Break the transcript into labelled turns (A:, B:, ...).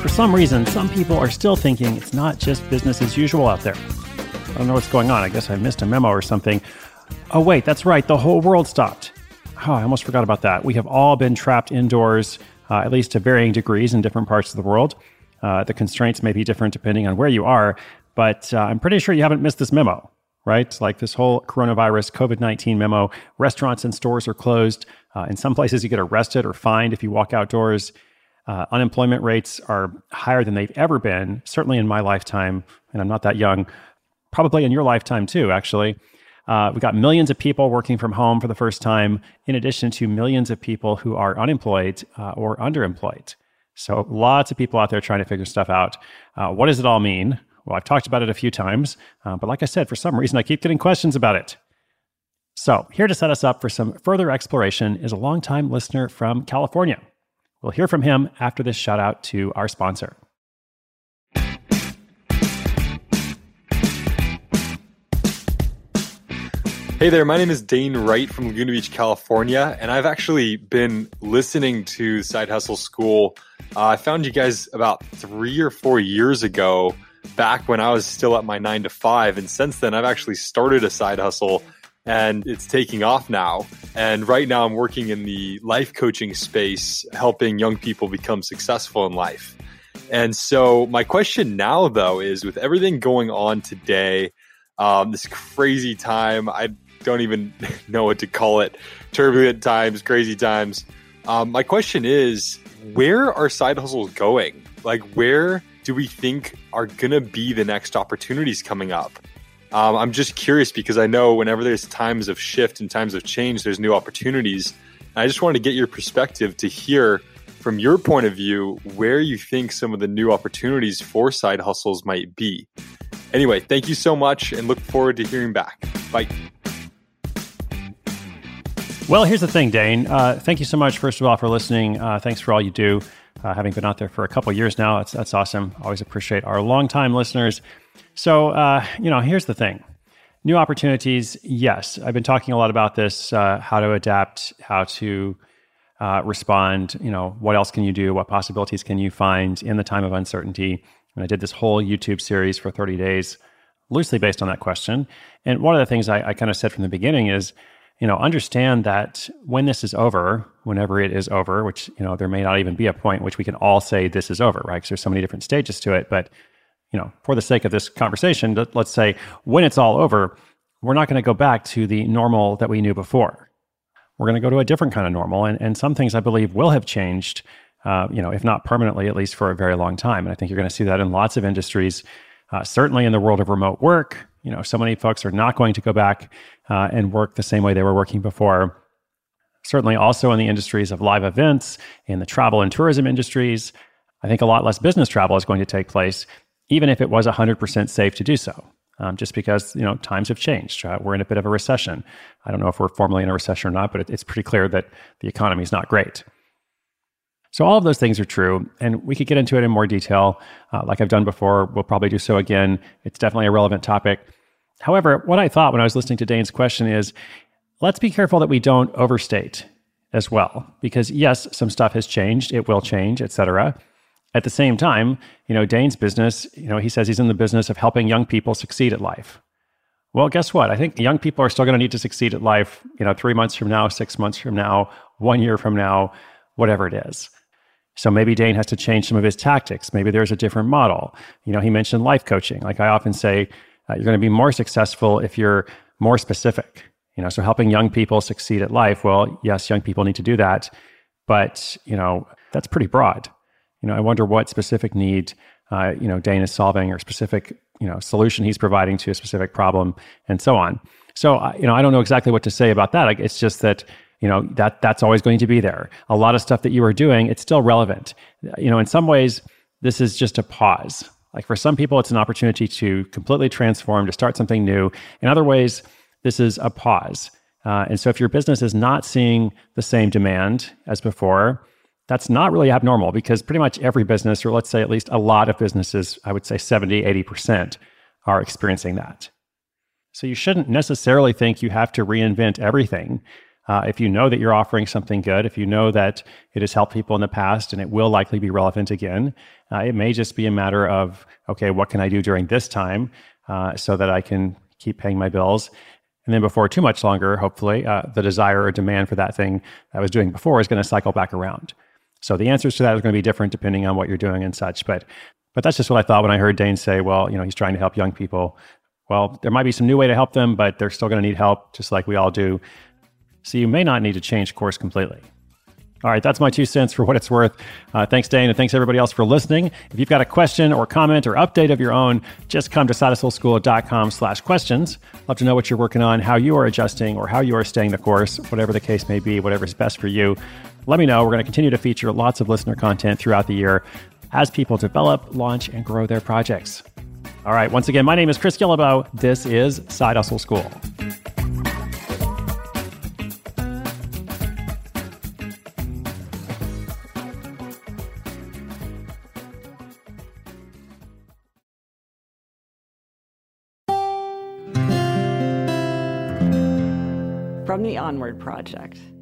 A: for some reason, some people are still thinking it's not just business as usual out there. I don't know what's going on. I guess I missed a memo or something. Oh, wait, that's right. The whole world stopped. Oh, I almost forgot about that. We have all been trapped indoors, at least to varying degrees in different parts of the world. The constraints may be different depending on where you are, but I'm pretty sure you haven't missed this memo, right? Like this whole coronavirus COVID-19 memo. Restaurants and stores are closed. In some places, you get arrested or fined if you walk outdoors. Unemployment rates are higher than they've ever been, certainly in my lifetime, and I'm not that young, probably in your lifetime too, actually. We've got millions of people working from home for the first time, in addition to millions of people who are unemployed or underemployed. So lots of people out there trying to figure stuff out. What does it all mean? Well, I've talked about it a few times, but like I said, for some reason, I keep getting questions about it. So here to set us up for some further exploration is a longtime listener from California. We'll hear from him after this shout out to our sponsor.
B: Hey there, my name is Dane Wright from Laguna Beach, California, and I've actually been listening to Side Hustle School. I found you guys about 3 or 4 years ago, back when I was still at my 9-to-5, and since then I've actually started a side hustle, and it's taking off now. And right now I'm working in the life coaching space, helping young people become successful in life. And so my question now, though, is with everything going on today, this crazy time, I don't even know what to call it, turbulent times, crazy times. My question is, where are side hustles going? Like, where do we think are going to be the next opportunities coming up? I'm just curious because I know whenever there's times of shift and times of change, there's new opportunities. And I just wanted to get your perspective to hear from your point of view where you think some of the new opportunities for side hustles might be. Anyway, thank you so much and look forward to hearing back. Bye.
A: Well, here's the thing, Dane. Thank you so much, first of all, for listening. Thanks for all you do. Having been out there for a couple years now, that's awesome. Always appreciate our longtime listeners. So, here's the thing. New opportunities, yes. I've been talking a lot about this, how to adapt, how to respond. What else can you do? What possibilities can you find in the time of uncertainty? And I did this whole YouTube series for 30 days, loosely based on that question. And one of the things I kind of said from the beginning is, understand that when this is over, whenever it is over, which, there may not even be a point in which we can all say this is over, right? Because there's so many different stages to it. But, for the sake of this conversation, let's say when it's all over, we're not going to go back to the normal that we knew before. We're going to go to a different kind of normal. And some things I believe will have changed, if not permanently, at least for a very long time. And I think you're going to see that in lots of industries, certainly in the world of remote work. So many folks are not going to go back and work the same way they were working before. Certainly also in the industries of live events, in the travel and tourism industries. I think a lot less business travel is going to take place, even if it was 100% safe to do so, just because, times have changed. We're in a bit of a recession. I don't know if we're formally in a recession or not, but it's pretty clear that the economy is not great. So all of those things are true, and we could get into it in more detail. Like I've done before, we'll probably do so again. It's definitely a relevant topic. However, what I thought when I was listening to Dane's question is, let's be careful that we don't overstate as well. Because yes, some stuff has changed, it will change, etc. At the same time, Dane's business, he says he's in the business of helping young people succeed at life. Well, guess what? I think young people are still going to need to succeed at life, 3 months from now, 6 months from now, 1 year from now, whatever it is. So maybe Dane has to change some of his tactics. Maybe there's a different model. He mentioned life coaching. Like I often say, you're going to be more successful if you're more specific. So helping young people succeed at life. Well, yes, young people need to do that, but that's pretty broad. I wonder what specific need Dane is solving, or specific solution he's providing to a specific problem, and so on. So I don't know exactly what to say about that. It's just that that's always going to be there. A lot of stuff that you are doing, it's still relevant. In some ways, this is just a pause. Like for some people, it's an opportunity to completely transform, to start something new. In other ways, this is a pause. And so if your business is not seeing the same demand as before, that's not really abnormal, because pretty much every business, or let's say at least a lot of businesses, I would say 70, 80% are experiencing that. So you shouldn't necessarily think you have to reinvent everything. If you know that you're offering something good, if you know that it has helped people in the past and it will likely be relevant again, it may just be a matter of, okay, what can I do during this time so that I can keep paying my bills? And then before too much longer, hopefully, the desire or demand for that thing I was doing before is going to cycle back around. So the answers to that are going to be different depending on what you're doing and such. But that's just what I thought when I heard Dane say, well, he's trying to help young people. Well, there might be some new way to help them, but they're still going to need help, just like we all do. So you may not need to change course completely. All right, that's my 2 cents for what it's worth. Thanks, Dane, and thanks everybody else for listening. If you've got a question or comment or update of your own, just come to sidehustleschool.com/questions. Love to know what you're working on, how you are adjusting, or how you are staying the course, whatever the case may be, whatever's best for you. Let me know. We're going to continue to feature lots of listener content throughout the year as people develop, launch, and grow their projects. All right, once again, my name is Chris Guillebeau. This is Side Hustle School.
C: From the Onward Project.